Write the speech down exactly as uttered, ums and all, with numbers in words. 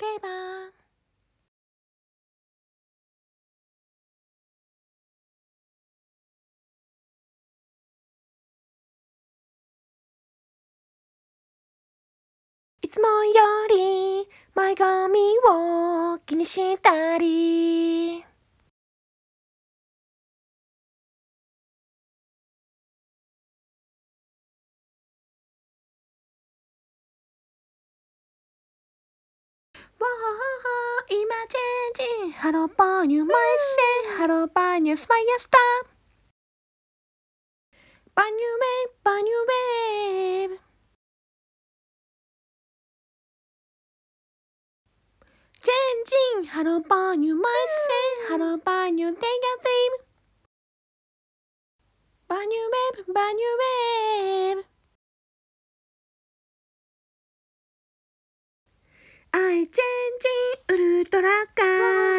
けばいつもより前髪を気にしたりわあ今チェンジハローバーニューマイセンハローバーニュースパイアスターバーニューウェイバーニューウェイチェンジハローバーニューマイセンハローバーニューテイガードリームバーニューウェイブバーニューウェイブI changing ウルトラカー